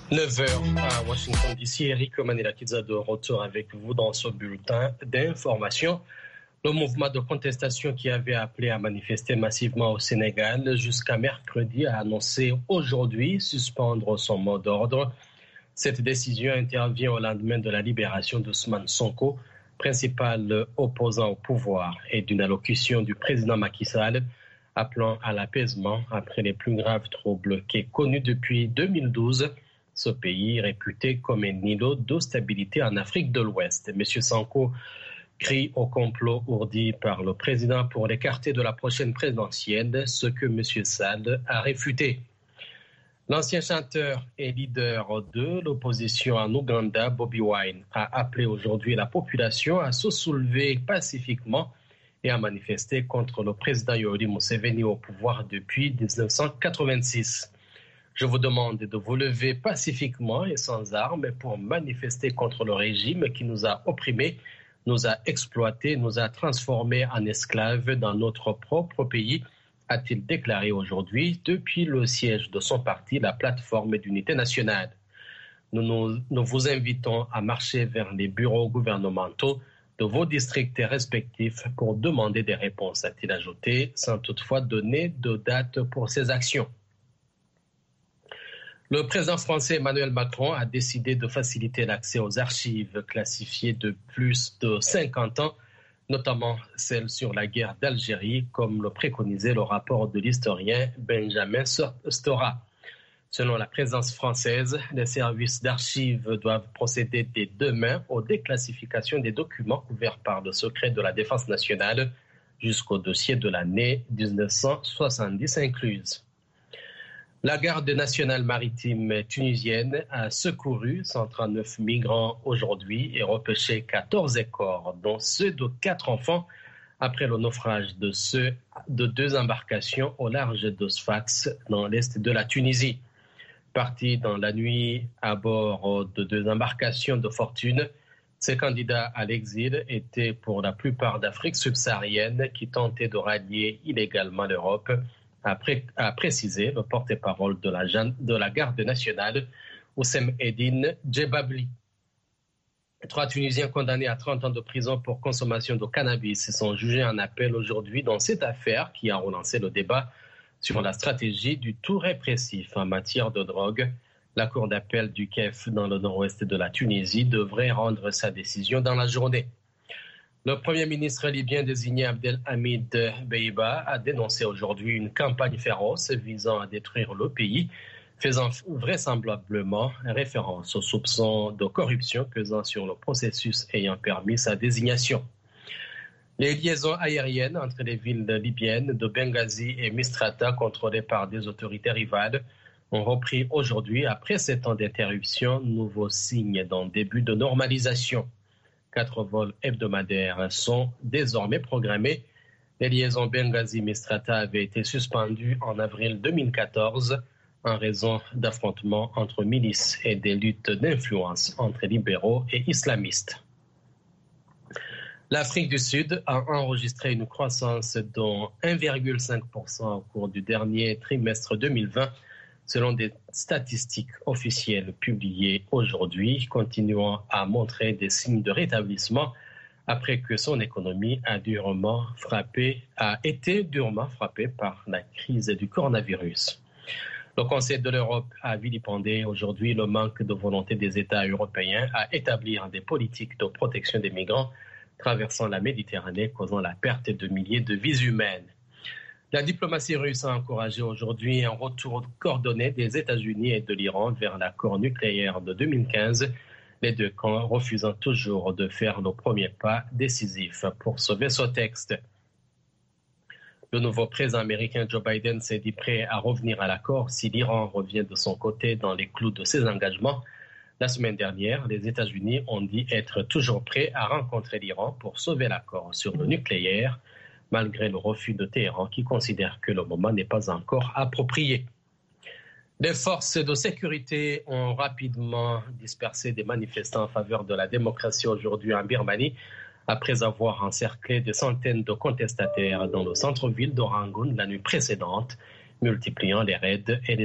9h à Washington DC. Eric Manilakidza de retour avec vous dans ce bulletin d'information. Le mouvement de contestation qui avait appelé à manifester massivement au Sénégal jusqu'à mercredi a annoncé aujourd'hui suspendre son mot d'ordre. Cette décision intervient au lendemain de la libération d'Ousmane Sonko, principal opposant au pouvoir, et d'une allocution du président Macky Sall appelant à l'apaisement après les plus graves troubles qu'ait connus depuis 2012. Ce pays réputé comme un îlot de stabilité en Afrique de l'Ouest. M. Sonko crie au complot ourdi par le président pour l'écarter de la prochaine présidentielle, ce que M. Sall a réfuté. L'ancien chanteur et leader de l'opposition en Ouganda, Bobi Wine, a appelé aujourd'hui la population à se soulever pacifiquement et à manifester contre le président Yoweri Museveni au pouvoir depuis 1986. Je vous demande de vous lever pacifiquement et sans armes pour manifester contre le régime qui nous a opprimés, nous a exploités, nous a transformés en esclaves dans notre propre pays, a-t-il déclaré aujourd'hui depuis le siège de son parti, la plateforme d'unité nationale. Nous vous invitons à marcher vers les bureaux gouvernementaux de vos districts respectifs pour demander des réponses, a-t-il ajouté, sans toutefois donner de date pour ces actions. Le président français Emmanuel Macron a décidé de faciliter l'accès aux archives classifiées de plus de 50 ans, notamment celles sur la guerre d'Algérie, comme le préconisait le rapport de l'historien Benjamin Stora. Selon la présidence française, les services d'archives doivent procéder dès demain aux déclassifications des documents couverts par le secret de la défense nationale jusqu'au dossier de l'année 1970 incluse. La garde nationale maritime tunisienne a secouru 139 migrants aujourd'hui et repêché 14 corps, dont ceux de 4 enfants, après le naufrage de 2 embarcations au large de Sfax, dans l'est de la Tunisie. Partis dans la nuit à bord de 2 embarcations de fortune, ces candidats à l'exil étaient pour la plupart d'Afrique subsaharienne qui tentaient de rallier illégalement l'Europe, a précisé le porte-parole de la garde nationale, Oussem Eddine Djebabli. 3 Tunisiens condamnés à 30 ans de prison pour consommation de cannabis sont jugés en appel aujourd'hui dans cette affaire qui a relancé le débat sur la stratégie du tout répressif en matière de drogue. La cour d'appel du Kef dans le nord-ouest de la Tunisie devrait rendre sa décision dans la journée. Le Premier ministre libyen désigné Abdelhamid Dbeibah a dénoncé aujourd'hui une campagne féroce visant à détruire le pays, faisant vraisemblablement référence aux soupçons de corruption pesant sur le processus ayant permis sa désignation. Les liaisons aériennes entre les villes libyennes de Benghazi et Misrata, contrôlées par des autorités rivales, ont repris aujourd'hui après 7 ans d'interruption, nouveau signe d'un début de normalisation. 4 vols hebdomadaires sont désormais programmés. Les liaisons Benghazi-Misrata avaient été suspendues en avril 2014 en raison d'affrontements entre milices et des luttes d'influence entre libéraux et islamistes. L'Afrique du Sud a enregistré une croissance de 1,5% au cours du dernier trimestre 2020, selon des statistiques officielles publiées aujourd'hui, continuant à montrer des signes de rétablissement après que son économie a été durement frappée par la crise du coronavirus. Le Conseil de l'Europe a vilipendé aujourd'hui le manque de volonté des États européens à établir des politiques de protection des migrants traversant la Méditerranée, causant la perte de milliers de vies humaines. La diplomatie russe a encouragé aujourd'hui un retour coordonné des États-Unis et de l'Iran vers l'accord nucléaire de 2015, les 2 camps refusant toujours de faire le premier pas décisif pour sauver ce texte. Le nouveau président américain Joe Biden s'est dit prêt à revenir à l'accord si l'Iran revient de son côté dans les clous de ses engagements. La semaine dernière, les États-Unis ont dit être toujours prêts à rencontrer l'Iran pour sauver l'accord sur le nucléaire, malgré le refus de Téhéran qui considère que le moment n'est pas encore approprié. Les forces de sécurité ont rapidement dispersé des manifestants en faveur de la démocratie aujourd'hui en Birmanie, après avoir encerclé des centaines de contestataires dans le centre-ville de Rangoon la nuit précédente, multipliant les raids et les